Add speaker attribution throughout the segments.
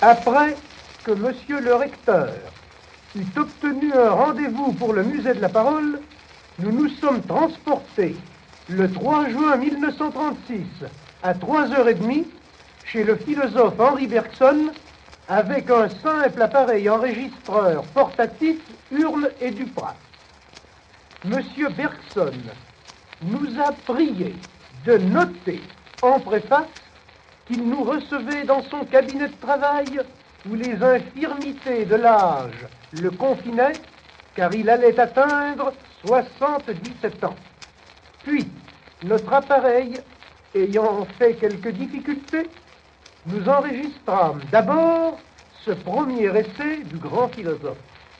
Speaker 1: Après que monsieur le recteur eut obtenu un rendez-vous pour le musée de la parole, nous nous sommes transportés le 3 juin 1936 à 3h30 chez le philosophe Henri Bergson avec un simple appareil enregistreur portatif, urle et duprat. Monsieur Bergson nous a prié de noter en préface qu'il nous recevait dans son cabinet de travail où les infirmités de l'âge le confinaient, car il allait atteindre 77 ans. Puis, notre appareil ayant fait quelques difficultés, nous enregistrâmes d'abord ce premier essai du grand philosophe.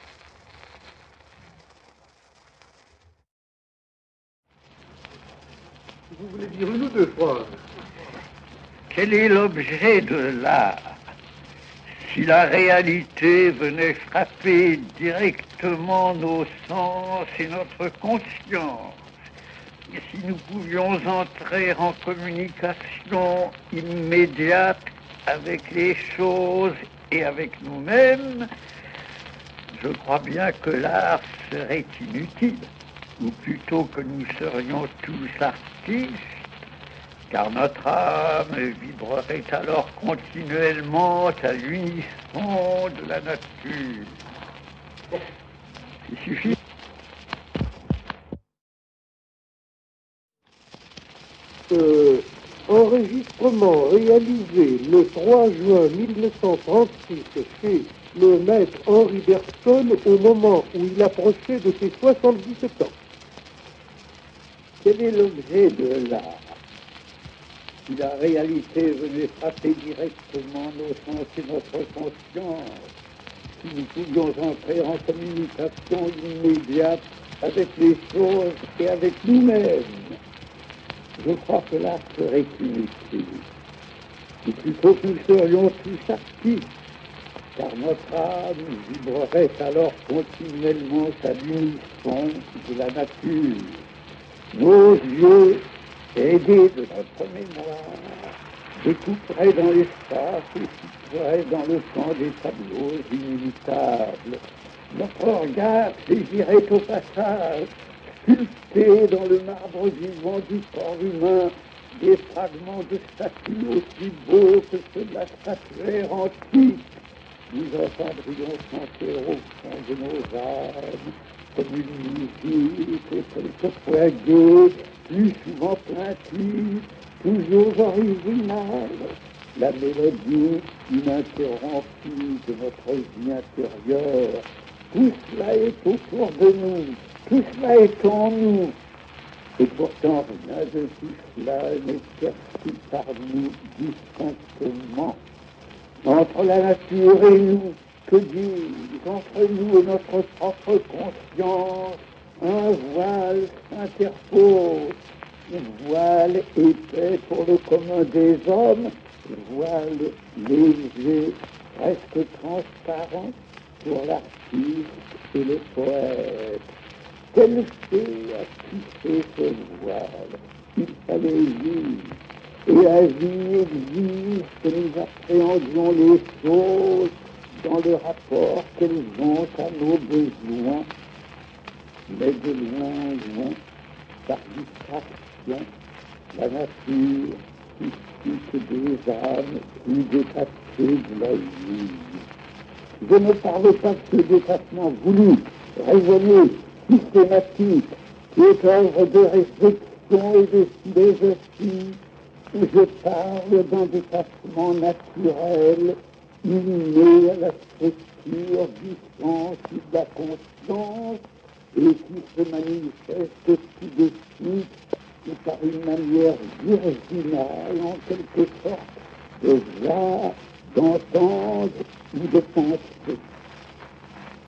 Speaker 1: Vous voulez dire une ou deux phrases?
Speaker 2: Quel est l'objet de l'art? Si la réalité venait frapper directement nos sens et notre conscience, et si nous pouvions entrer en communication immédiate avec les choses et avec nous-mêmes, je crois bien que l'art serait inutile, ou plutôt que nous serions tous artistes, car notre âme vibrerait alors continuellement à l'unisson de la nature. Il suffit.
Speaker 1: Enregistrement réalisé le 3 juin 1936 chez le maître Henri Bergson au moment où il approchait de ses 77 ans.
Speaker 2: Quel est l'objet de l'art? Si la réalité venait frapper directement nos sens et notre conscience, si nous pouvions entrer en communication immédiate avec les choses et avec nous-mêmes, je crois que l'art serait inutile. Ou plutôt que nous serions tous artistes, car notre âme vibrerait alors continuellement à l'unisson de la nature. Nos yeux, aidés de notre mémoire, découperaient dans l'espace et situeraient dans le temps des tableaux inévitables. Notre regard saisirait au passage, sculptés dans le marbre vivant du corps humain, des fragments de statues aussi beaux que ceux de la statuaire antique. Nous entendrions chanter au fond de nos âmes, comme une musique, quelquefois gaie, plus souvent plaintive, toujours originale, la mélodie ininterrompue de notre vie intérieure. Tout cela est autour de nous, tout cela est en nous, et pourtant rien de tout cela n'est perçu par nous distinctement. Entre la nature et nous, que dis-je, entre nous et notre propre conscience, un voile s'interpose, un voile épais pour le commun des hommes, un voile léger, presque transparent pour l'artiste et le poète. Quel feu a tissé ce voile? Il fallait vivre. Et la vie exige que nous appréhendions les choses dans le rapport qu'elles ont à nos besoins. Mais de loin, loin, par distraction, la nature suscite des âmes plus détachées de la vie. Je ne parle pas de ce détachement voulu, raisonné, systématique, qui est œuvre de réflexion et de philosophie. Je parle d'un détachement naturel, inné à la structure du sens et de la conscience, et qui se manifeste tout de suite et par une manière virginale, en quelque sorte, de voir, d'entendre ou de penser.